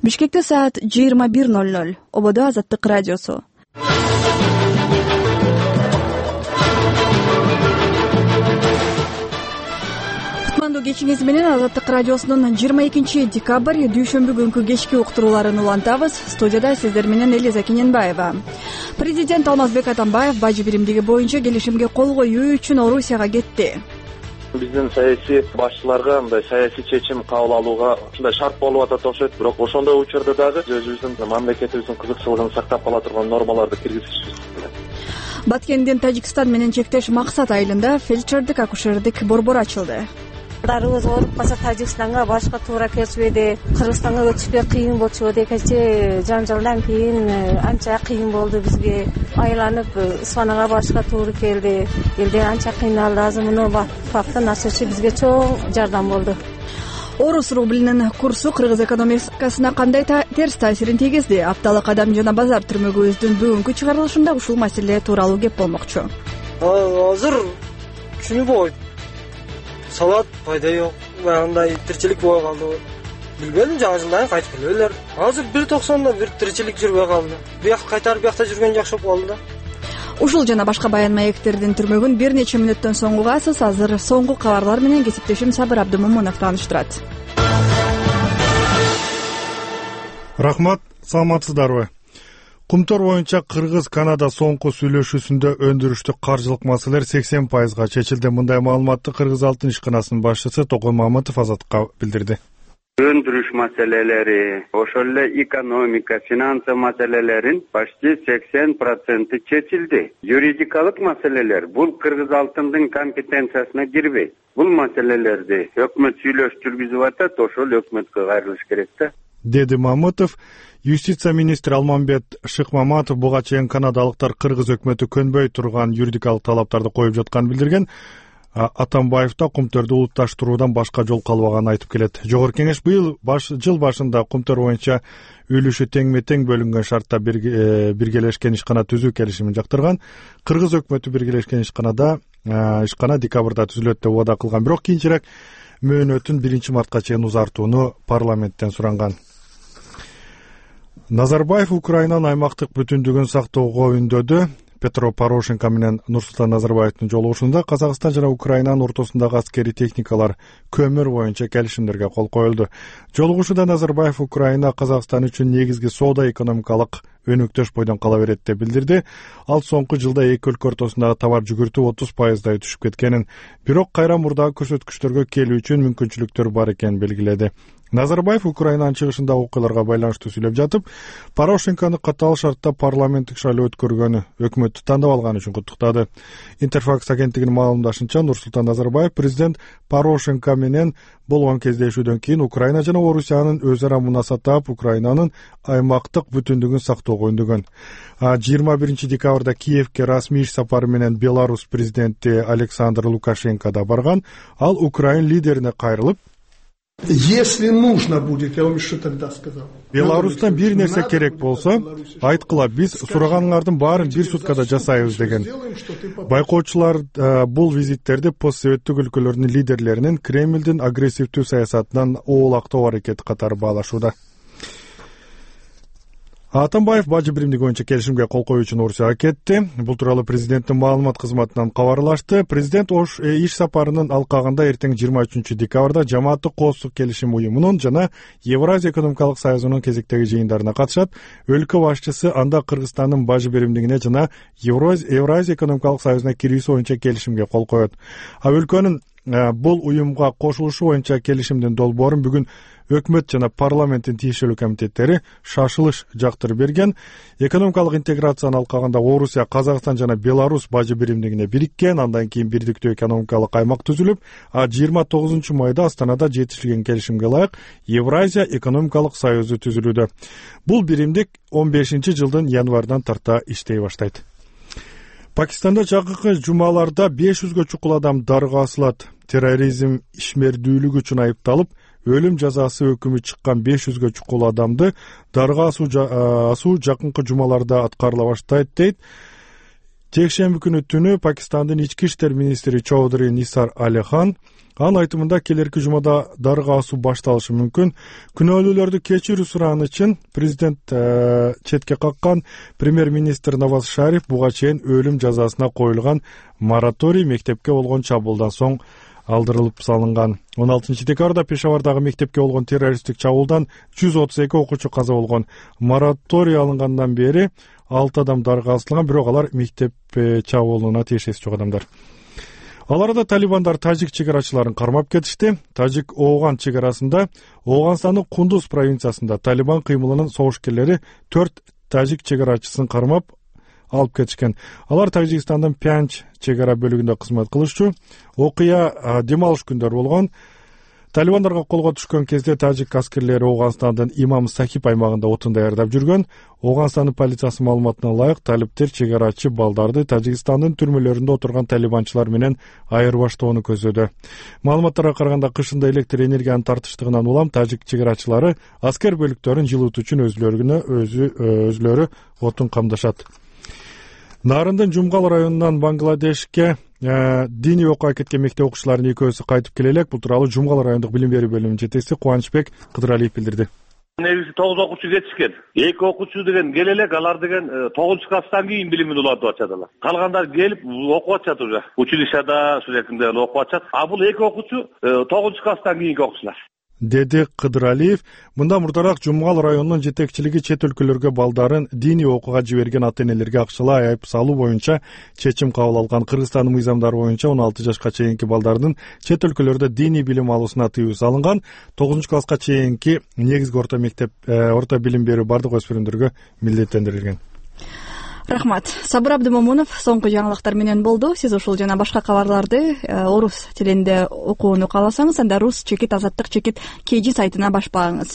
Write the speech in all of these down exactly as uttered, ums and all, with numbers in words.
Бишкекте саат жыйырма бир ноль ноль. Ободо Азаттык радиосу. Кутмандуу кечиңиз менен Азаттык радиосунун жыйырма экинчи декабрь дүйшөмбү күнкү кечки уктурууларын улантабыз. Студияда сиздер менен Элиза Кененбаева. Президент Алмазбек Атамбаев бажы биримдиги боюнча келишимге кол коюу үчүн Орусияга кетти. Биздин саясий башчыларга мындай саясий чечим кабыл алууга ушундай шарт болуп атат окшойт. Бирок ошондой учурда дагы өзүбүздүн мамлекетибиздин кызыкчылыгын сактап кала турган нормаларды киргизишибиз керек. Баткендин Тажикстан менен чектеш Максат айылында фельдшердик акушердик борбор ачылды. Дарыбыз ооруп калса Тажикстанга башка туура келишпейди. Кыргызстанга өтүшкө кыйын болчу деп кече жаңжалдан кийин анча кыйын болду бизге. Айланып Испанияга барышка туура келди. Элден анча кыйналды. Азыр муну фактын ачышы бизге чоң жардам болду. Орус рублинин курсу кыргыз экономикасына кандай терс таасирин тийгизди? Апталык Адам жана базар түрмөгүбүздүн бүгүнкү чыгарылышында ушул маселе тууралуу кеп болмокчу. Азыр түшүнбөйт. Салат пайда жок, андай тиричилик боло калды. Билбедим, жаңы жылдан кайтып келелер. Азыр бир токсондо бир тиричилик жүрбөй калды. Бияк кайтарып биякта жүргөн жакшы болуп калды да. Ушул жана башка баян маектердин түрмөгүн бир нече мүнөттөн соң угасыз. Азыр соңку кабарлар менен кесиптешим Сабыр Абдымомунов тааныштырат. Рахмат, саламатсыздарбы? Кумтор боюнча Кыргыз-Канада соңку сүйлөшүүсүндө өндүрүштүк каржылык маселелер сексен пайызга чечилди. Мындай маалыматты Кыргыз Алтын ишканасынын башчысы Токой Маматов Азатка билдирди. Өндүрүш маселелери, ошол эле экономика, финансы маселелерин почти сексен проценти чечилди. Юридикалык маселелер бул Кыргыз Алтындын компетенциясына кирбейт. Бул маселелерди өкмөт сүйлөштүргүзүп атат, ошол өкмөткө кайрылыш керек да, деди Маматов. Юстиция министри Алмамбет Шыкмаматов буга чейин канадалыктар Кыргыз өкмөтү көнбөй турган юридикалык талаптарды коюп жатканын билдирген. Атамбаев да Кумтөрдү улутташтыруудан башка жол калбаганын айтып келет. Жогорку кеңеш быйыл баш, жыл башында Кумтөр боюнча үлүшү теңме-тең бөлүнгөн шартта биргелешкен ишкана түзүү келишимин жактырган. Кыргыз өкмөтү биргелешкен ишканада ишкана декабрда түзүлөт деп убада кылган, бирок кийинчерээк мөөнөтүн биринчи мартка чейин узартууну парламенттен суранган. Назарбаев Украинанын аймактык бүтүндүгүн сактоого үндөдү. Петро Порошенко менен Нурсултан Назарбаевдин жолугушунда Казакстан жана Украинанын ортосундагы аскери техникалар көмүр боюнча келишимдерге кол коюлду. Жолугушууда Назарбаев Украина Казакстан үчүн негизги соода экономикалык өнүктөш бойдон кала берет деп билдирди. Ал соңку жылда эки өлкө ортосундагы товар жүгүртүү отуз пайыздай түшүп кеткенин, бирок кайра мурдагы көрсөткүчтөргө келүү үчүн мүмкүнчүлүктөр бар экенин белгиледи. Назарбаев Украинанын чыгышындагы окуяларга байланыштуу сүйлөп жатып, Порошенкону катаал шартта парламенттик шайлоо өткөргөнү, өкмөттү тандап алганы үчүн куттуктады. Интерфакс агенттигинин маалымдашынча, Нурсултан Назарбаев президент Порошенко менен болгон кездешүүдөн кийин Украина жана Орусиянын өз ара мунасаттап Украинанын аймактык бүтүндүгүн сактоого үндөгөн. жыйырма биринчи декабрда Киевке расмий иш сапары менен Беларусь президенти Александр Лукашенко да барган. Ал Украин лидерине кайрылып, если нужно будет, я вам еще тогда сказал. Беларустан бир нерсе керек болсо, айткыла, биз сураганыңардын баарын бир суткада жасайбыз деген. Байкоочулар бул визиттерди постсоветтик өлкөлөрдүн лидерлеринин Кремлдин агрессивдүү саясатынан оолактоо аракети катары баалашууда. Атамбаев бажы биримдиги боюнча келишимге кол коюу үчүн Орусияга кетти. Бул тууралуу президенттин маалымат кызматынан кабарлашты. Президент ош иш сапарынын алкагында эртең жыйырма үчүнчү декабрда жамааттык коопсуздук келишим уюмунун жана Евразия экономикалык союзунун кезектеги жыйындарына катышат. Өлкө башчысы анда Кыргызстандын бажы биримдигине жана Евразия экономикалык союзуна кирүүсү боюнча келишимге кол коет. А өлкөнүн бул уюмга кошулушу боюнча келишимдин долбоорун бүгүн өкмөт жана парламенттин тиешелүү комитеттери шашылыш жактырып берген. Экономикалык интеграциянын алкагында Орусия, Казакстан жана Беларусь бажы биримдигине бириккен, андан кийин бирдиктүү экономикалык аймак түзүлүп, а жыйырма тогузунчу майда Астанада жетишилген келишимге ылайык Евразия экономикалык союзу түзүлүүдө. Бул биримдик он бешинчи жылдын январынан тарта иштей баштайт. Пакистанда жакынкы жумаларда беш жүзгө чукул адам дарыга асылат. Терроризм ишмердүүлүгү үчүн айыпталып, өлүм жазасы өкүмү чыккан беш жүзгө чукул адамды дарыга асуу жакынкы жумаларда аткарыла баштайт дейт. жекшемби күнү түнү Пакистандын ички иштер министри Чоудри Нисар Алихан анын айтымында келерки жумада дарыга асуу башталышы мүмкүн. Күнөөлүүлөрдү кечирүү сураган үчүн президент четке каккан. Премьер-министр Наваз Шариф буга чейин өлүм жазасына коюлган мораторий мектепке болгон чабуулдан соң алдырылып салынган. он алтынчы декабрда Пешавардагы мектепке болгон террористтик чабуулдан жүз отуз эки окуучу каза болгон. Мораторий алынгандан бери алты адам дарыга асылган, бирок алар мектеп чабуулуна тиешеси жок адамдар. Ал арада талибандар тажик чегарачыларын кармап кетишти. Тажик-Ооган чегарасында Ооганстандын Кундуз провинциясында талибан кыймылынын согушкерлери төрт тажик чегарачысын кармап алып кетишкен. Алар Тажикстандын Пянч чегара бөлүгүндө кызмат кылышчу. Окуя дем алыш күндөр болгон. Талибандарга колго түшкөн кезде тажик аскерлери Ооганстандын Имам Сахиб аймагында отун даярдап жүргөн. Ооганстандын полициясы маалыматына ылайык талиптер чегарачы балдарды Тажикстандын түрмөлөрүндө отурган талибанчылар менен айырбаштоону көздөдү. Маалыматтарга караганда кышында электр энергиянын тартыштыгынан улам тажик чегарачылары аскер бөлүктөрүн жылытуу үчүн өзлөрүнө өзү өзлөрү отун камдашат. Нарындын Жумгал районунан Бангладешке диний окууга кеткен мектеп окуучуларынын экөөсү кайтып келе элек. Бул тууралуу Жумгал райондук билим берүү бөлүмүнүн жетекчиси Кубанычбек Кыдыралиев билдирди. Негизи тогуз окуучу кетишкен. эки окуучу деген келе элек, алар деген тогузунчу класстан кийин билимин улантып атышат алар. Калгандар келип окуп атышат уже. Училищада ушул жерде окуп атышат. А бул эки окуучу тогузунчу класстан кийинки окуучулар. Деди Кыдыралиев. Мында мурдараак Жумгал районунун жетекчилиги чет өлкөлөргө балдарын диний окууга жиберген ата-энелерге акчалай айып салуу боюнча чечим кабыл алган. Кыргызстандын мыйзамдары боюнча он алты жашка чейинки балдардын чет өлкөлөрдө диний билим алуусуна тыюу салынган. тогузунчу класска чейинки негизги орто мектеп орто билим берүү бардык өспүрүмдөргө милдеттендирилген. Рахмат. Сабыр Абдымомунов соңку жаңылыктар менен болду. Сиз ушул жана башка кабарларды орус тилинде окууну кааласаңыз, анда рус чекит азаттык чекит kg сайтына башпаңыз.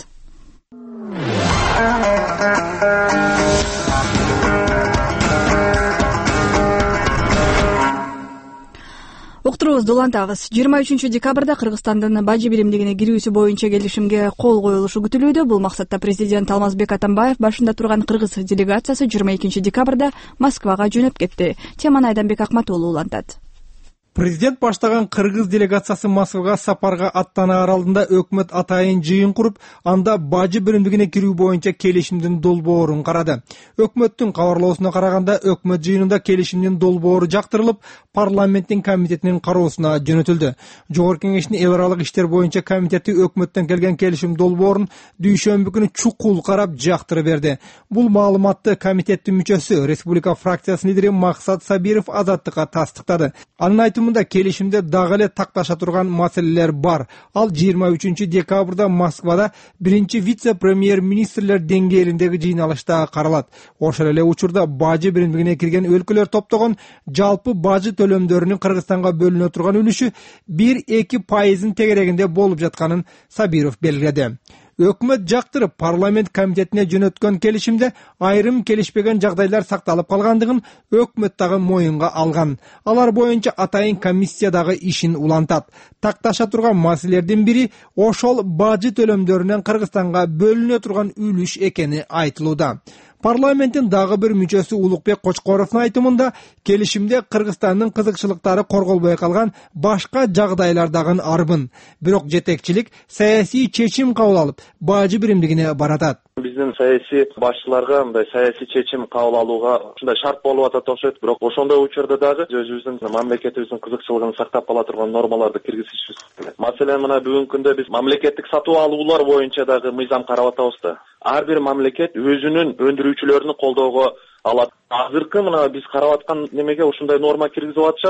Уктуруубузду улантабыз. жыйырма үчүнчү декабрда Кыргызстандын бажы биримдигине кирүүсү боюнча келишимге кол коюлушу күтүлүүдө. Бул максатта президент Алмазбек Атамбаев башында турган кыргыз делегациясы жыйырма экинчи декабрда Москвага жөнөп кетти. Теманы Айданбек Акматуулу улантат. Президент баштаган кыргыз делегациясы Москвага сапарга аттанаар алдында өкмөт атайын жыйын куруп, анда бажы биримдигине кирүү боюнча келишимдин долбоорун карады. Өкмөттүн кабарлоосуна караганда, өкмөт жыйынында келишимдин долбоору жактырылып, парламенттин комитетинин кароосуна жөнөтүлдү. Жогорку кеңештин эл аралык иштер боюнча комитети өкмөттөн келген келишим долбоорун дүйшөмбү күнү чукул карап жактырып берди. Бул маалыматты комитеттин мүчөсү, Республика фракциясынын лидери Максат Сабиров Азаттыкка тастыктады. Анын айтымында келишимде дагы эле такташа турган маселелер бар. Ал жыйырма үчүнчү декабрда Москвада биринчи вице-премьер-министрлер деңгээлиндеги жыйналышта каралат. Ошол эле учурда бажы биримдигине кирген өлкөлөр топтогон жалпы бажы төлөмдөрүнүн Кыргызстанга бөлүнө турган үлүшү бир эки пайыздын тегерегинде болуп жатканын Сабиров белгиледи. Өкмөт жактырып парламент комитетине жөнөткөн келишимде айрым келишпеген жагдайлар сакталып калгандыгын өкмөт дагы моюнга алган. Алар боюнча атайын комиссия дагы ишин улантат. Такташа турган маселелердин бири ошол бажы төлөмдөрүнөн Кыргызстанга бөлүнө турган үлүш экени айтылууда. Парламенттин дагы бир мүчөсү Улукбек Кочкоровдун айтымында келишимде Кыргызстандын кызыкчылыктары корголбой калган башка жагдайлар дагы арбын. Бирок жетекчилик саясий чечим кабыл алып, бажы биримдигине баратат. Биздин саясий башчыларга мындай саясий чечим кабыл алууга ушундай шарт болуп атат окшойт. Бирок ошондой учурда дагы өзүбүздүн мамлекетибиздин кызыкчылыгын сактап кала турган нормаларды киргизишибиз керек. Маселен мына бүгүнкү күндө биз мамлекеттик сатуу алуулар боюнча дагы мыйзам карап атабыз да. Ар бир мамлекет өзүнүн өндүрүүчүлөрүн колдоого алат. Азыркы мына биз карап аткан немеге ушундай норма киргизип атышат.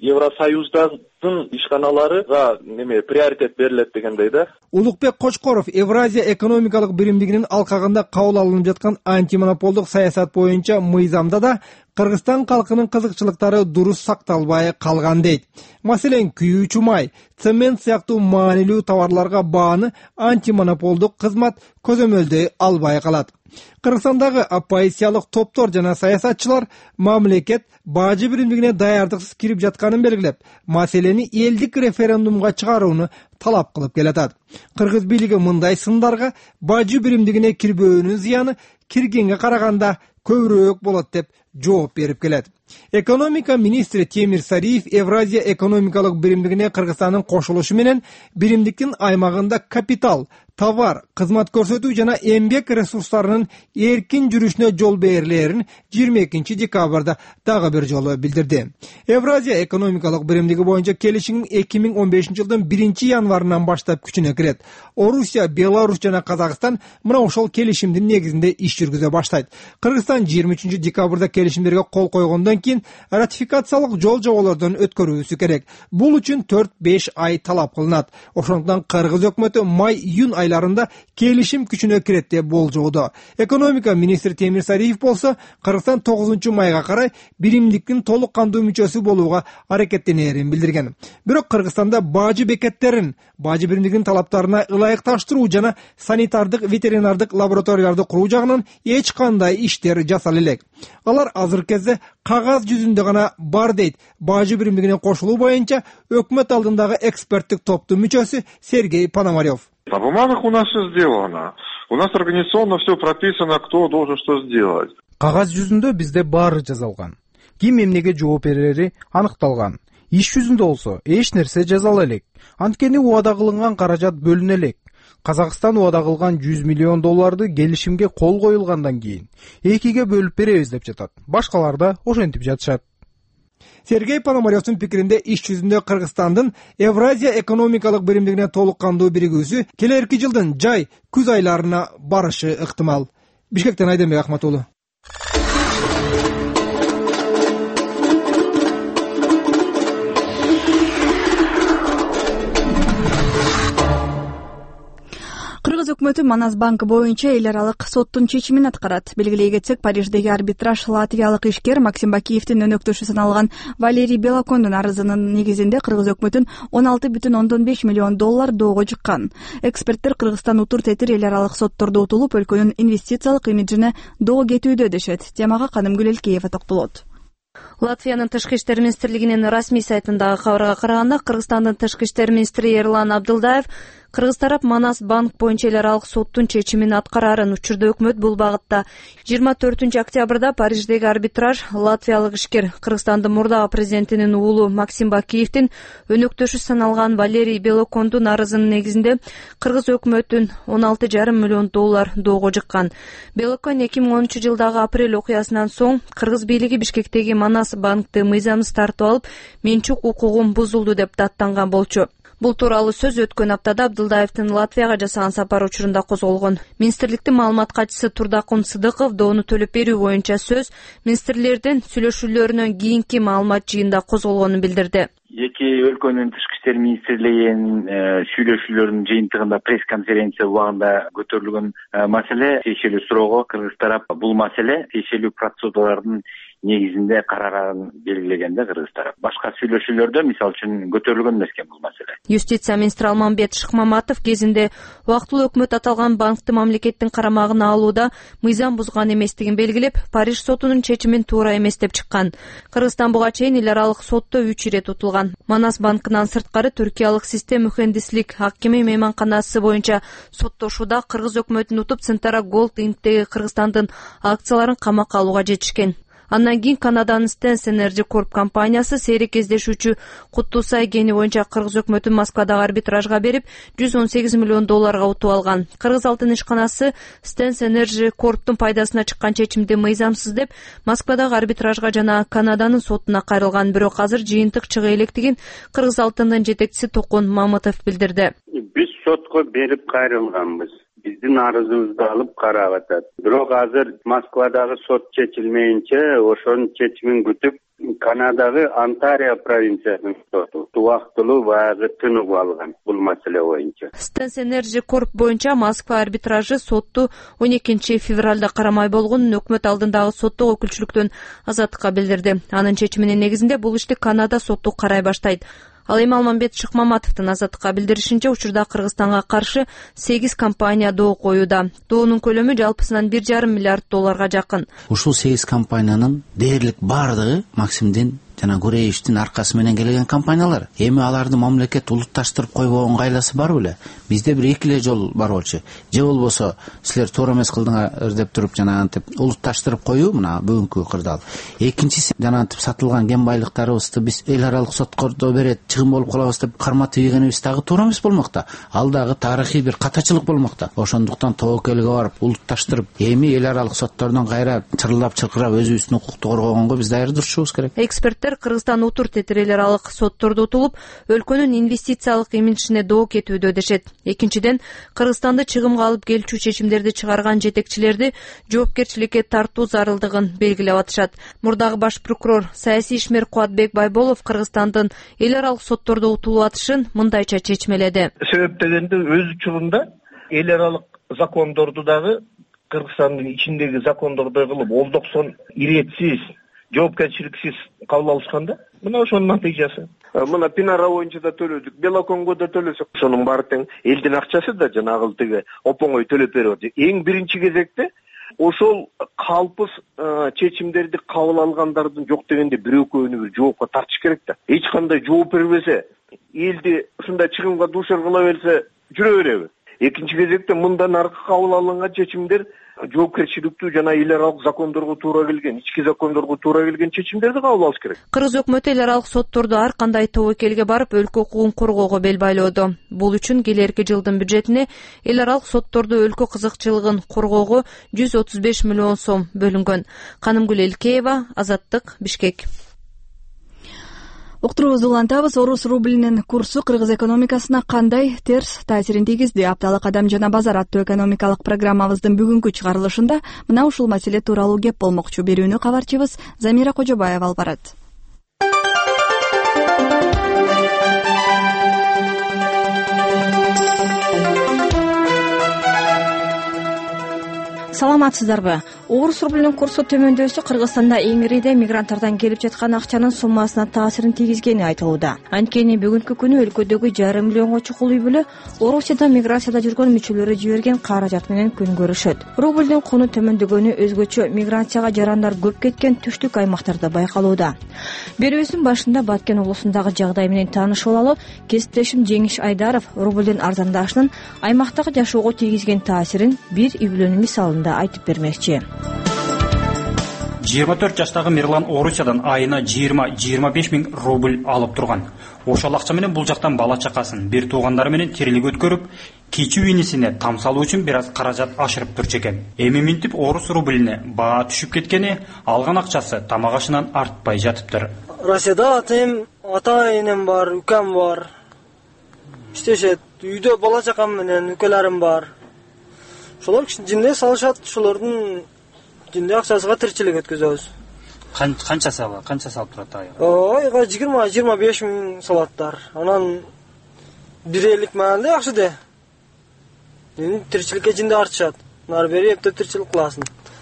Евросоюздун ишканаларга неме приоритет берилет дегендей да. Улукбек Кочкоров Евразия экономикалык биримдигинин алкагында кабыл алынып жаткан антимонополдук саясат боюнча мыйзамда да Кыргызстан калкынын кызыкчылыктары дурус сакталбай калган дейт. Маселен, күйүүчү май, цемент сыяктуу маанилүү товарларга бааны антимонополдук кызмат көзөмөлдөй албай калат. Кыргызстандагы оппозициялык топтор жана саясатчылар мамлекет бажы биримдигине даярдыксыз кирип жатканын белгилеп, маселени элдик референдумга чыгарууну талап кылып келатат. Кыргыз бийлиги мындай сындарга бажы биримдигине кирбөөнүн зыяны киргенге караганда көбүрөөк болот деп жооп берип келет. Экономика министри Темир Сариев Евразия экономикалык биримдигине Кыргызстандын кошулушу менен биримдиктин аймагында капитал, товар, кызмат көрсөтүү жана эмгек ресурстарынын эркин жүрүшүнө жол берилерин жыйырма экинчи декабрда дагы бир жолу билдирди. Евразия экономикалык биримдиги боюнча келишим эки миң он бешинчи жылдын биринчи январынан баштап күчүнө кирет. Орусия, Беларусь жана Казакстан мына ошол келишимдин негизинде иш жүргүзө баштайт. Кыргызстан жыйырма үчүнчү декабрда келишимдерге кол койгондон кийин ратификациялык жол жоболордон өткөрүүсү керек. Бул үчүн төрт беш ай талап кылынат. Ошондуктан Кыргыз өкмөтү май-июнь айларында келишим күчүнө кирет деп болжоодо. Экономика министри Темир Сариев болсо Кыргызстан тогузунчу майга карай биримдиктин толук кандуу мүчөсү болууга аракеттенерин билдирген. Бирок Кыргызстанда бажы бекеттерин, бажы биримдигинин талаптарына ылайыкташтыруу жана санитардык ветеринардык лабораторияларды куруу жагынан эч кандай иштер жасала элек. Алар азыркы кезде кагаз жүзүндө гана бар дейт бажы биримдигине кошулуу боюнча өкмөт алдындагы эксперттик топтун мүчөсү Сергей Пономарев. На бумагах у нас все сделано. У нас организационно все прописано, кто должен что сделать. Кагаз жүзүндө бизде баары жазалган. Ким эмнеге жооп берери аныкталган. Иш жүзүндө болсо эч нерсе жазала элек. Анткени убада кылынган каражат бөлүнө элек. Казакстан убада кылган жүз миллион долларды келишимге кол коюлгандан кийин экиге бөлүп беребиз деп жатат. Башкалар да ошентип жатышат. Сергей Пономаревдин пикиринде иш жүзүндө Кыргызстандын Евразия экономикалык биримдигине толук кандуу биригүүсү келерки жылдын жай, күз айларына барышы ыктымал. Бишкектен Айденбек Ахматуулу. Кыргыз өкмөтү Манас банкы боюнча эл аралык соттун чечимин аткарат. Белгилей кетсек, Париждеги арбитраж латвиялык ишкер Максим Бакиевдин өнөктөшү саналган Валерий Белокондун арызынын негизинде Кыргыз өкмөтүн он алты бүтүн ондон беш миллион доллар доого жыккан. Эксперттер Кыргызстан утур тетир эл аралык соттордо утулуп, өлкөнүн инвестициялык имиджине доо кетүүдө дешет. Темага Канымгүл Элкеева токтолот. Латвиянын тышкы иштер министрлигинин расмий сайтындагы кабарга караганда, Кыргызстандын тышкы иштер министри Эрлан Абдылдаев Кыргыз тарап Манас банк боюнча эл аралык соттун чечимин аткарарын учурда өкмөт бул багытта жыйырма төртүнчү октябрда Париждеги арбитраж латвиялык ишкер Кыргызстандын мурдагы президентинин уулу Максим Бакиевдин өнөктөшү саналган Валерий Белокондун арызынын негизинде Кыргыз өкмөтүн он алты жарым миллион доллар доого жыккан. Белокон эки миң онунчу жылдагы апрель окуясынан соң Кыргыз бийлиги Бишкектеги Манас банкты мыйзамсыз тартып алып, менчук укугум бузулду деп даттанган болчу. Бул тууралуу сөз өткөн аптада Абдылдаевдин Латвияга жасаган сапары учурунда козголгон. Министрликтин маалымат катчысы Турдакун Сыдыков доону төлөп берүү боюнча сөз министрлердин сүйлөшүүлөрүнөн кийинки маалымат жыйында козголгонун билдирди. Эки өлкөнүн тышкы иштер министрлигинин сүйлөшүүлөрүнүн жыйынтыгында пресс-конференция убагында көтөрүлгөн маселе тиешелүү суроого Кыргыз тарап бул маселе тиешелүү процедуралардын негизинде карарын белгилегенде Кыргыз тарап. Башка сүйлөшүүлөрдө мисалы үчүн көтөрүлгөн эмес экен бул маселе. Юстиция министри Алмамбет Шыкмаматов кезинде убактылуу өкмөт аталган банкты мамлекеттин карамагына алууда мыйзам бузган эместигин белгилеп, Париж сотунун чечимин туура эмес деп чыккан. Кыргызстан буга чейин эл аралык сотто үч ирет утулган. Манас банкынан сырткары түркиялык систем мухендислик Аккими мейманканасы боюнча соттошууда Кыргыз өкмөтүн утуп Центара Голд Инктеги Кыргызстандын акцияларын камакка алууга жетишкен. Андан кийин Канаданын Stens Energy Corp компаниясы сейрек кездешүүчү Куттусай кени боюнча Кыргыз өкмөтүн Москвадагы арбитражга берип, жүз он сегиз миллион долларга утуп алган. Кыргыз алтын ишканасы Stens Energy Corp'тун пайдасына чыккан чечимди мыйзамсыз деп Москвадагы арбитражга жана Канаданын сотуна кайрылган. Бирок азыр жыйынтык чыга электигин Кыргыз алтындын жетекчиси Токун Мамытов билдирди. Биз сотко берип кайрылганбыз. Биздин арызыбызды алып карап атат. Бирок азыр Москвадагы сот чечилмейинче ошонун чечимин күтүп, Канадагы Онтарио провинциясынын соту убактылуу баягы тыныгып алган бул маселе боюнча. Stens Energy Corp боюнча Москва арбитражы сотту он экинчи февралда карамай болгонун өкмөт алдындагы соттук өкүлчүлүктөн азаттыкка билдирди. Анын чечиминин негизинде бул ишти Канада соту карай баштайт. Ал эми Алмамбет Шыкмаматовдун азаттыкка билдиришинче, учурда Кыргызстанга каршы сегиз компания доо коюуда. Доонун көлөмү жалпысынан бир жарым миллиард долларга жакын. Ушул сегиз компаниянын дээрлик бардыгы Максимдин жана Гуреевичтин аркасы менен келген компаниялар. Эми аларды мамлекет улутташтырып койбогонго айласы бар беле? Бизде бир эки эле жол бар болчу. Же болбосо силер туура эмес кылдыңар деп туруп жанагынтип улутташтырып коюу, мына бүгүнкү кырдаал. Экинчиси жанагынтип сатылган кен байлыктарыбызды биз эл аралык соткордо берет, чыгым болуп калабыз деп карма тийгенибиз дагы туура эмес болмокта. Ал дагы тарыхый бир катачылык болмокта. Ошондуктан тобокелге барып улутташтырып, эми эл аралык соттордон кайра чырылдап чыркырап өзүбүздүн укукту коргогонго биз даярдашыбыз керек. Эксперттер Кыргызстан утур тетир эл аралык соттордо утулуп, өлкөнүн инвестициялык имиджине доо кетүүдө дешет. Экинчиден, Кыргызстанды чыгымга алып келчү чечимдерди чыгарган жетекчилерди жоопкерчиликке тартуу зарылдыгын белгилеп атышат. Мурдагы баш прокурор саясий ишмер Кубатбек Байболов Кыргызстандын эл аралык соттордо утулуп атышын мындайча чечмеледи. Себеп дегенде өз учурунда эл аралык закондорду дагы Кыргызстандын ичиндеги закондордой кылып олдоксон иретсиз, жоопкерчиликсиз кабыл алышканда, мына ошонун натыйжасы. Мына Пинара боюнча да төлөдүк, Белоконго да төлөсөк, ошонун баары тең элдин акчасы да жанагы тиги опоңой төлөп берип атат. Эң биринчи кезекте ошол калпыз чечимдерди кабыл алгандардын жок дегенде бирөө экөөнү бир жоопко тартыш керек да. Эч кандай жооп бербесе, элди ушундай чыгымга дуушар кыла берсе, жүрө береби? Экинчи кезекте мындан аркы кабыл алынган чечимдер жоопкерчиликтүү жана эл аралык закондорго туура келген, ички закондорго туура келген чечимдерди кабыл алыш керек. Кыргыз өкмөтү эл аралык соттордо ар кандай тобокелге барып өлкө укугун коргоого бел байлоодо. Бул үчүн келерки жылдын бюджетине эл аралык соттордо өлкө кызыкчылыгын коргоого жүз отуз беш миллион сом бөлүнгөн. Канымгүл Элкеева, Азаттык, Бишкек. Уктуруубузду улантабыз. Орус рублинин курсу кыргыз экономикасына кандай терс таасирин тийгизди? Апталык кадам жана базар аттуу экономикалык программабыздын бүгүнкү чыгарылышында мына ушул маселе тууралуу кеп болмокчу. Берүүнү кабарчыбыз Замира Кожобаева алып барат. Саламатсыздарбы? Орус рублинин курсу төмөндөсү Кыргызстанда эң ириде мигранттардан келип жаткан акчанын суммасына таасирин тийгизгени айтылууда. Анткени бүгүнкү күнү өлкөдөгү жарым миллионго чукул үй бүлө Орусияда миграцияда жүргөн мүчөлөрү жиберген каражат менен күн көрүшөт. Рублдин куну төмөндөгөнү өзгөчө миграцияга жарандар көп кеткен түштүк аймактарда байкалууда. Берүүбүздүн башында Баткен облусундагы жагдай менен таанышып алалы кесиптешим Жеңиш Айдаров рублдин арзандашынын аймактагы жашоого тийгизген таасирин бир үй бүлөнүн мисалында айтып бермекчи. жыйырма төрт жаштагы Мирлан Орусиядан айына жыйырма жыйырма беш миң рубль алып турган. Ошол акча менен бул жактан бала чакасын, бир туугандары менен тирилик өткөрүп, кичүү инисине там салуу үчүн бир аз каражат ашырып турчу экен. Эми минтип орус рублине баа түшүп кеткени, алган акчасы тамак ашынан артпай жатыптыр. Россияда атайым, ата-энем бар, үкем бар. Иштешет, үйдө бала чакам менен үкөлөрүм бар. Ошолор жинде салышат, ошолордун жинде акчасыга тиричилик өткөзөбүз. Канча сала, канча салып турат айга? Айга жыйырма жыйырма беш миң салаттар. Анан бир элик маанында жакшы де. Эми тиричиликке жинде артышат. Нары бери эптеп тиричилик кыласың.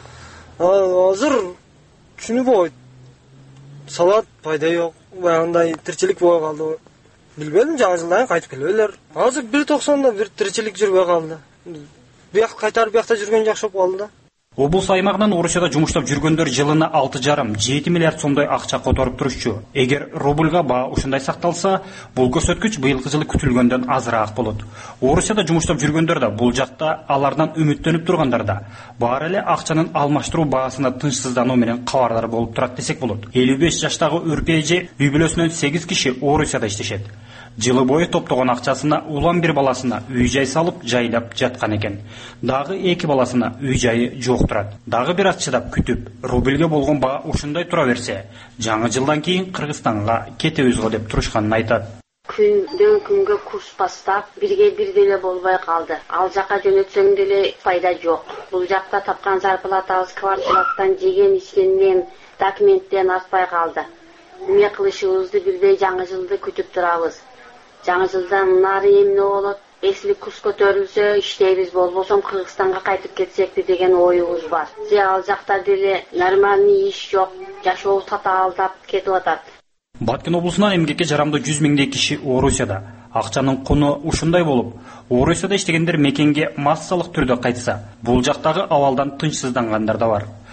Азыр түшүнбөйт. Салат пайда жок. Баягындай тиричилик болбой калды. Билбедим, жаңы жылдан кайтып келбейлер. Азыр бир токсонда бир тиричилик жүрбөй калды. Бияк кайтарып биякта жүргөн жакшы болуп калды да. Облус аймагынан Орусияда жумуштап жүргөндөр жылына алты жарым жети миллиард сомдой акча которуп турушчу. Эгер рубльга баа ушундай сакталса, бул көрсөткүч быйылкы жылы күтүлгөндөн азыраак болот. Орусияда жумуштап жүргөндөр да бул жакта алардан үмүттөнүп тургандар да баары эле акчанын алмаштыруу баасына тынчсыздануу менен кабардар болуп турат десек болот. элүү беш жаштагы Үрпей эже үй бүлөсүнөн сегиз киши Орусияда иштешет. Жылы бою топтогон акчасына улам бир баласына үй жай салып жайлап жаткан экен. Дагы эки баласына үй жайы жок турат. Дагы бир аз чыдап күтүп, рубльге болгон баа ушундай тура берсе, жаңы жылдан кийин Кыргызстанга кетебиз го деп турушканын айтат. Күндөн күнгө курс бастап, бирге бир деле болбой калды. Ал жака жөнөтсөң деле пайда жок. Бул жакта тапкан зарплатабыз квартираттан, жеген ичкенден, документтен артпай калды. Эмне кылышыбызды билбей жаңы жылды күтүп турабыз. Жаңы жылдан нары эмне болот? Эсли курс көтөрүлсө иштейбиз, болбосо Кыргызстанга кайтып кетсекти деген оюбуз бар. Же ал жакта деле нормальный иш жок, жашоо татаалдап кетип атат. Баткен облусунан эмгекке жарамдуу жүз миңдей киши Орусияда. Акчанын куну ушундай болуп, Орусияда иштегендер мекенге массалык түрдө кайтса, бул жактагы абалдан тынчсыздангандар да бар.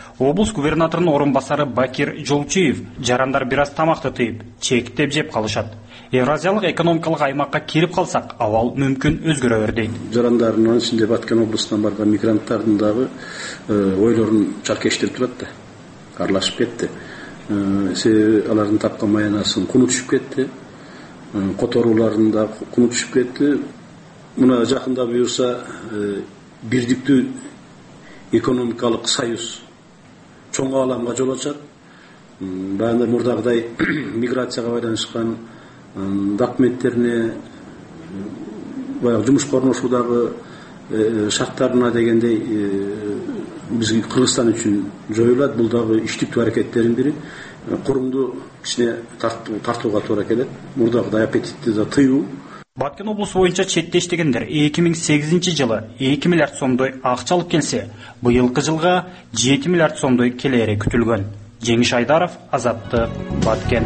Облус губернаторунун орун басары Бакир Жолчиев жарандар бир аз тамакты тыйып, чектеп жеп калышат. Евразиялык экономикалык аймакка кирип калсак, абал мүмкүн өзгөрө дейт. Жарандардын ичинде Баткен облусунан барган мигранттардын дагы ойлорун чаркештирип турат да. Аралашып кетти. Себеби алардын тапкан маянасын куну түшүп кетти. Которууларын да куну түшүп кетти. Мына жакында буюрса бирдиктүү экономикалык союз чоң ааламга жол ачат. Баягы мурдагыдай миграцияга байланышкан документтерине баягы жумушка орношуудагы шарттарына дегендей бизге Кыргызстан үчүн жоюлат. Бул дагы иштиктүү аракеттердин бири. Курумду кичине тартууга туура келет. Мурдагыдай аппетитти да тыюу. Баткен облусу боюнча четте иштегендер эки миң сегизинчи жылы эки миллиард сомдой акча алып келсе, быйылкы жылга жети миллиард сомдой келери күтүлгөн. Жеңиш Айдаров, Азаттык, Баткен.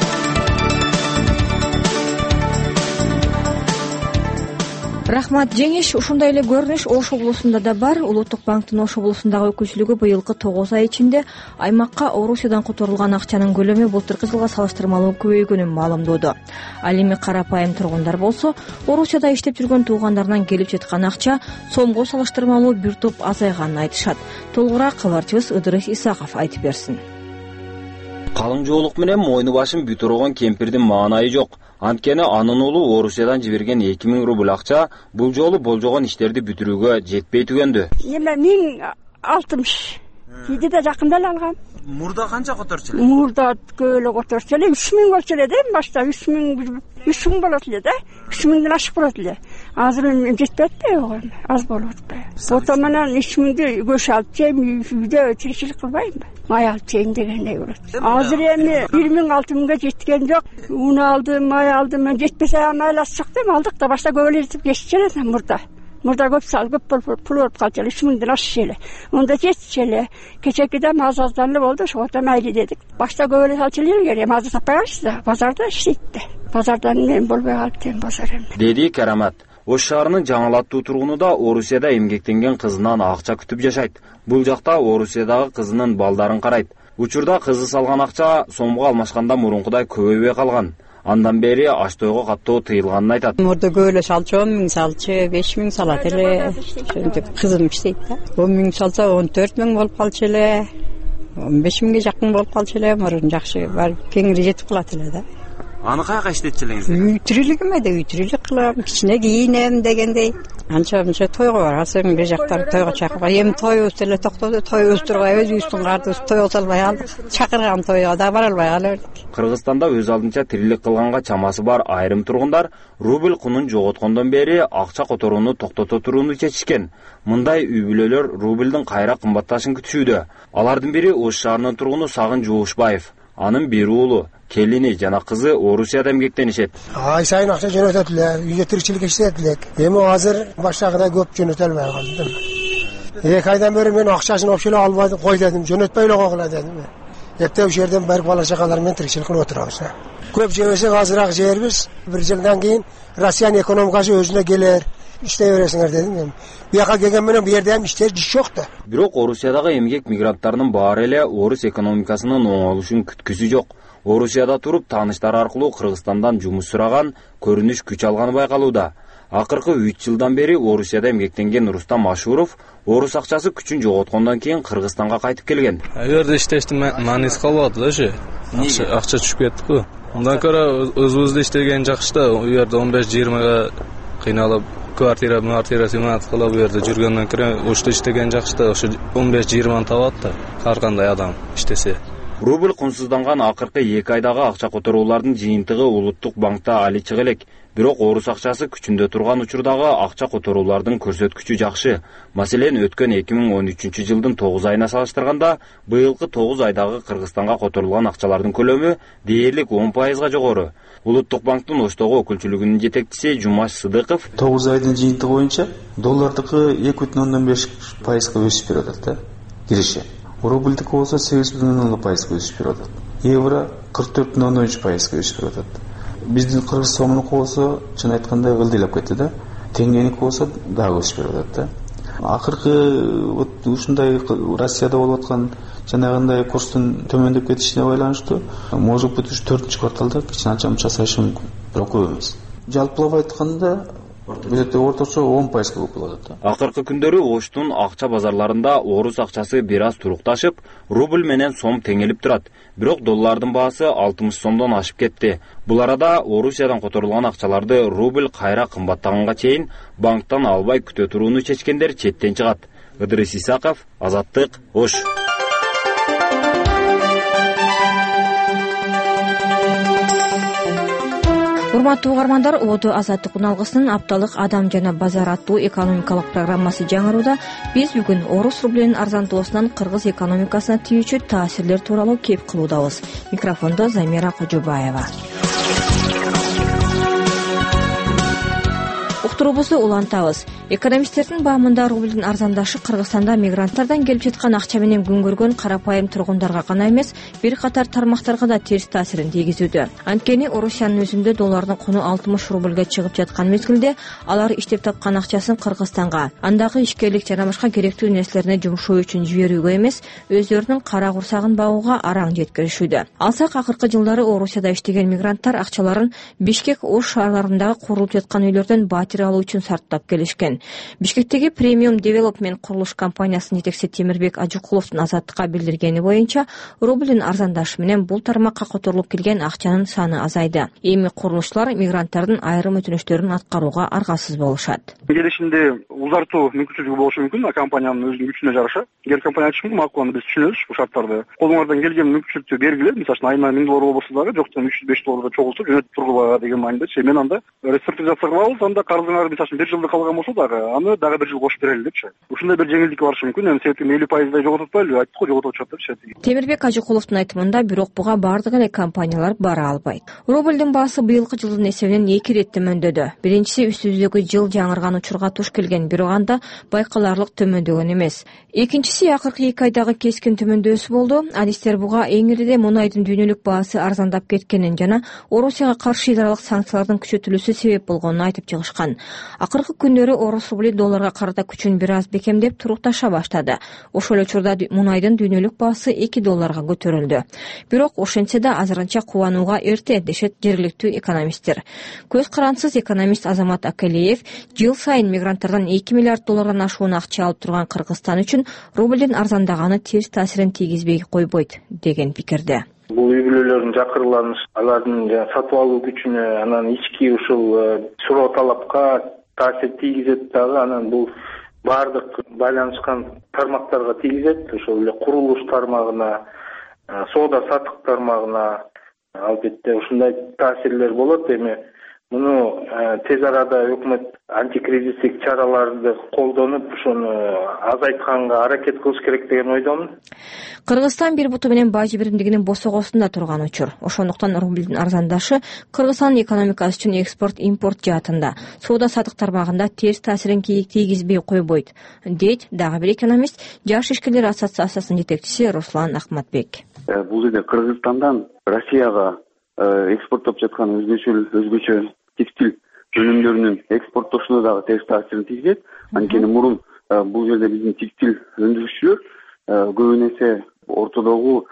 Рахмат Жеңиш. Ушундай эле көрүнүш Ош облусунда да бар. Улуттук банктын Ош облусундагы өкүлчүлүгү быйылкы тогуз ай ичинде аймакка Орусиядан которулган акчанын көлөмү былтыркы жылга салыштырмалуу көбөйгөнүн маалымдоодо. Ал эми карапайым тургундар болсо, Орусияда иштеп жүргөн туугандарынан келип жаткан акча сомго салыштырмалуу бир топ азайганын айтышат. Толугураак кабарчыбыз Ыдырыс Исаков айтып берсин. Калың жоолук менен мойну башын бүтүрөгөн кемпирдин маанайы жок. Анткени анын уулу Орусиядан жиберген эки миң рубль акча бул жолу болжогон иштерди бүтүрүүгө жетпей түгөндү. Эме миң алтымыш. Кийде да жакында эле алгам. Мурда канча которчу эле? Мурда көп эле которчу эле. үч миң болчу эле да, башта үч миң үч миң болот эле да. үч миңден ашык болот эле. Азыр эми жетпейт да, аз болуп атпайбы. Ото менен үч миңди көш алып жейм, үйдө тиричилик кылбайм. Май алып жейм дегендей болот. Азыр эми бир миң алты миңге жеткен жок. Un алдым, май алдым, мен жетпесе майласы жок деп алдык да, башта көп эле жетип кеччи эле мурда. Мурда көп сал, көп пул болуп калчу эле, үч миңден ашчу эле. Онда жетчү эле. Кечекиде аз-аздан эле болду, ошого майли дедик. Башта көп эле салчу эле, эми азыр таппай калышты да, базарда иштейт да. Базардан мен болбой калыптым базар эми. Деди Карамат. Ош шаарынын жаңылаттуу тургуну да Орусияда эмгектенген кызынан акча күтүп жашайт. Бул жакта Орусиядагы кызынын балдарын карайт. Учурда кызы салган акча сомго алмашканда мурункудай көбөйбөй калган. Андан бери аш тойго каттоо тыйылганын айтат. Мурда көп эле салчу, он миң салчу, беш миң салат эле. Кызым иштейт да. он миң салса он төрт миң болуп калчу эле. он беш миңге жакын болуп калчу эле. Мурун жакшы бар, кеңири жетип калат эле да. Аны кайга иштетчү элеңиз? Үй тирилигиме да үй тирилик кылам, кичине кийинем дегендей. Анча мынча тойго барасың, бир жактан тойго чакырып, эми тойубуз эле токтоду, тойубуз турбай өзүбүздүн кардыбыз той албай калдык. Чакырган тойго да бара албай калдык. Кыргызстанда өз алдынча тирилик кылганга чамасы бар айрым тургундар рубль кунун жоготкондон бери акча которууну токтото турууну чечишкен. Мындай үй бүлөлөр рубльдин кайра кымбатташын күтүшүүдө. Алардын бири Ош шаарынын тургуну Сагын Жуушбаев. Анын бир уулу, келини жана кызы Орусияда эмгектенишет. Ай сайын акча жөнөтөт эле, үйдө тиричилик иштейт элек. Эми азыр башкагыдай көп жөнөтө албай калдым. Эки айдан бери мен акчасын вообще албай кой дедим, жөнөтпөй эле койгула дедим. Эптеп ушул жерден барып бала чакалар менен тиричилик кылып отурабыз. Көп жебесек азыраак жербиз. Бир жылдан кийин Россиянын экономикасы өзүнө келер. иштей бересиңер дедим мен. Буяка келген менен бу жерде ham иштер иш жок да. Бирок Орусиядагы эмгек мигранттарынын баары эле орус экономикасынын оңолушун күткүсү жок. Орусияда туруп тааныштар аркылуу Кыргызстандан жумуш сураган, көрүнүш күч алганы байкалууда. Акыркы үч жылдан бери Орусияда эмгектенген Рустам Ашуров орус акчасы күчүн жоготкондон кийин Кыргызстанга кайтып келген. Ал жерде иштештин мааниси калбады да же. Акча түшүп кетти го. Мындан көрө өзүбүздө иштеген жакшы да. У жерде он беш жыйырмага кыйналып квартира, квартира сымат кылып у жерде жүргөндөн кийин ошто иштеген жакшы да. Ошо он беш жыйырманы табат да. Ар кандай адам иштесе. Рубль кунсузданган акыркы эки айдагы акча которуулардын жыйынтыгы Улуттук банкта али чыга элек. Бирок орус акчасы күчүндө турган учурдагы акча которуулардын көрсөткүчү жакшы. Маселен, өткөн эки миң он үчүнчү жылдын тогуз айына салыштырганда быйылкы тогуз айдагы Кыргызстанга которулган акчалардын көлөмү дээрлик он пайызга жогору. Улуттук банктын Оштогу өкүлчүлүгүнүн жетекчиси Жумаш Сыдыков тогуз айдын жыйынтыгы боюнча доллардыкы эки бүтүн ондон беш пайызга өсүп берет да, кириши. Рубльдики болсо сегиз бүтүн ондон ноль пайызга өсүп берет. Евро кырк төрт бүтүн ондон үч пайызга өсүп берет. Биздин кыргыз сомунуку болсо, чын айтканда ылдыйлап кетти да. Теңгеники болсо дагы өсүп берет да. акыркы вот ушундай Россияда болуп аткан жанагындай курстун төмөндөп кетишине байланыштуу может быть ушу төртүнчү кварталда кичине ачам жасашы мүмкүн, бирок көп эмес. Жалпылап айтканда бизде орточо он пайызга көп болот да. Акыркы күндөрү Оштун акча базарларында орус акчасы бир аз турукташып, рубль менен сом теңелип турат. Бирок доллардын баасы алтымыш сомдон ашып кетти. Бул арада Орусиядан которулган акчаларды рубль кайра кымбаттаганга чейин банктан албай күтө турууну чечкендер четтен чыгат. Ыдырыс Исаков, Азаттык, Ош. Урматтуу угармандар, Одо Азаттык уналгысынын апталык Адам жана базар аттуу экономикалык программасы жаңырууда биз бүгүн орус рублинин арзандоосунан кыргыз экономикасына тийүүчү таасирлер тууралуу кеп кылуудабыз. Микрофондо Замира Кожобаева. Уктуруубузду улантабыз. Экономисттердин баамында рублдин арзандашы Кыргызстанда мигранттардан келип жаткан акча менен күн көргөн карапайым тургундарга гана эмес, бир катар тармактарга да терс таасирин тийгизүүдө. Анткени Орусиянын өзүндө доллардын куну алтымыш рубльга чыгып жаткан мезгилде алар иштеп тапкан акчасын Кыргызстанга, андагы ишкерлик жана башка керектүү нерселерине жумшоо үчүн жиберүүгө эмес, өздөрүнүн кара курсагын багууга араң жеткиришүүдө. Алсак, акыркы жылдары Орусияда иштеген мигранттар акчаларын Бишкек, Ош шаарларындагы курулуп жаткан үйлөрдөн батир алуу үчүн сарптап келишкен. Бишкектеги Premium Development курулуш компаниясынын жетекчиси Темирбек Ажыкуловдун Азаттыкка билдиргени боюнча, рублдин арзандашы менен бул тармакка которулуп келген акчанын саны азайды. Эми курулушчулар мигранттардын айрым өтүнүчтөрүн аткарууга аргасыз болушат. Келишимди узартуу мүмкүнчүлүгү болушу мүмкүн, компаниянын өзүнүн күчүнө жараша. Эгер компания айтышы мүмкүн, макул, биз түшүнөбүз бул шарттарды. Колуңардан келген мүмкүнчүлүктү бергиле, мисалы айына миң доллар болбосо дагы, жоктон үч жүз беш долларга чогултуп жөнөтүп тургула деген маанидачы. Мен анда реструктуризация кылабыз, анда карызыңар мисалы бир жылды калган болсо дагы аны дагы бир жыл кошуп берели депчи. Ушундай бир жеңилдик барышы мүмкүн. Эми себеби элүү пайыздай жогототпайлы, айттык го, жоготуп атышат депчи. Темирбек Ажыкуловдун айтымында, бирок буга бардык эле компаниялар бара албайт. Рублдин баасы быйылкы жылдын эсебинен эки ирет төмөндөдү. Биринчиси үстүбүздөгү жыл жаңырган учурга туш келген, бирок анда байкаларлык төмөндөгөн эмес. Экинчиси акыркы эки айдагы кескин төмөндөсү болду. Адистер буга эң ириде мунайдын дүйнөлүк баасы арзандап кеткенин жана Орусияга каршы идаралык санкциялардын күчөтүлүүсү себеп болгонун айтып чыгышкан. Акыркы күндөрү орус рубли долларга карата күчүн бир аз бекемдеп турукташа баштады. Ошол эле учурда мунайдын дүйнөлүк баасы эки долларга көтөрүлдү. Бирок ошентсе да азырынча кубанууга эрте, дешет жергиликтүү экономисттер. Көз карансыз экономист Азамат Акалиев жыл сайын мигранттардан эки миллиард доллардан ашуун акча алып турган Кыргызстан үчүн рублдин арзандаганы терс таасирин тийгизбей койбойт деген пикирде. Бул үй бүлөлөрдүн жакырланышы, алардын сатып алуу күчүнө, анан ички ушул суроо талапка таасир тийгизет дагы. Анан бул баардык байланышкан тармактарга тийгизет. Ошол эле курулуш тармагына, соода саттык тармагына албетте ушундай таасирлер болот. Эми муну тез арада өкмөт антикризистик чараларды колдонуп, ошону азайтканга аракет кылыш керек деген ойдомун. Кыргызстан бир буту менен бажы биримдигинин босогосунда турган учур. Ошондуктан рублдин арзандашы Кыргызстандын экономикасы үчүн экспорт-импорт жаатында, соода саттык тармагында терс таасирин тийгизбей койбойт, дейт дагы бир экономист, Жаш ишкерлер ассоциациясынын жетекчиси Руслан Ахматбек. Бул жерде Кыргызстандан Россияга экспорттоп жаткан өзгөчө өзгөчө текстиль жөнүмдөрүнүн экспорттошуна дагы терс таасирин тийгизет. Анткени мурун бул жерде биздин текстиль өндүрүшчүлөр көбүн эсе ортодогу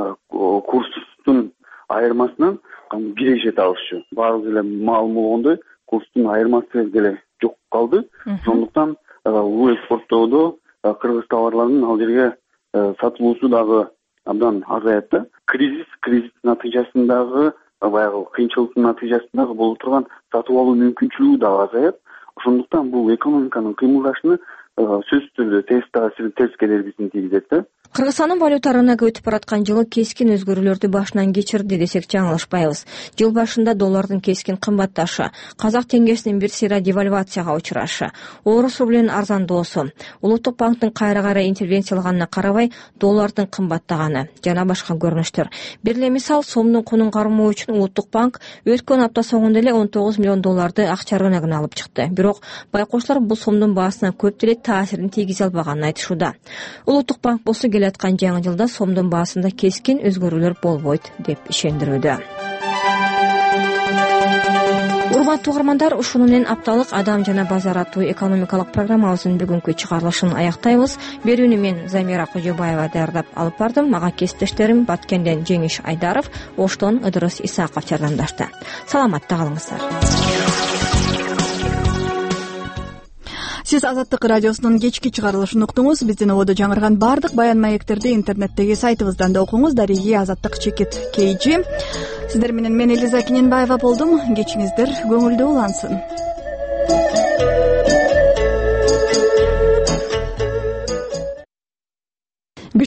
курстун айырмасынан бир эшет алышчу. Баары эле маалым болгондой, курстун айырмасы деле жок калды. Ошондуктан бул экспорттоодо кыргыз товарларынын ал жерге сатылуусу дагы абдан азаят да. Кризис, кризистин натыйжасындагы баягы кыйынчылыктын натыйжасындагы болуп турган сатып алуу мүмкүнчүлүгү дагы азаят. Ошондуктан бул экономиканын кыймылдашына сөзсүз түрдө терс таасирин, терс кедергисин тийгизет да. Кыргызстандын валюта рыногу өтүп бараткан жылы кескин өзгөрүүлөрдү башынан кечирди десек жаңылышпайбыз. Жыл башында доллардын кескин кымбатташы, казак теңгесинин бир сыйра девальвацияга учурашы, орус рублинин арзандоосу, Улуттук банктын кайра-кайра интервенциялаганына карабай доллардын кымбаттаганы жана башка көрүнүштөр. Бир эле мисал, сомдун кунун кармоо үчүн Улуттук банк өткөн апта соңунда эле он тогуз миллион долларды акча рыногуна алып чыкты. Бирок байкоочулар бул сомдун баасына көп деле таасирин тийгизе албаганын айтышууда. Улуттук банк болсо келаткан жаңы жылда сомдун баасында кескин өзгөрүүлөр болбойт деп ишендирүүдө. урматтуу угармандар, ушуну менен апталык Адам жана базар аттуу экономикалык программабыздын бүгүнкү чыгарылышын аяктайбыз. Берүүнү мен Замира Кожобаева даярдап алып бардым. Мага кесиптештерим Баткенден Жеңиш Айдаров, Оштон Ыдырыс Исаков жардамдашты. Саламатта калыңыздар. Сиз Азаттык радиосунун кечки чыгарылышын уктуңуз. Биздин ободо жаңырган бардык баян маектерди интернеттеги сайтыбыздан да окуңуз. Дареги Азаттык чекит kg. Сиздер менен мен Элиза Кененбаева болдум. Кечиңиздер көңүлдүү улансын.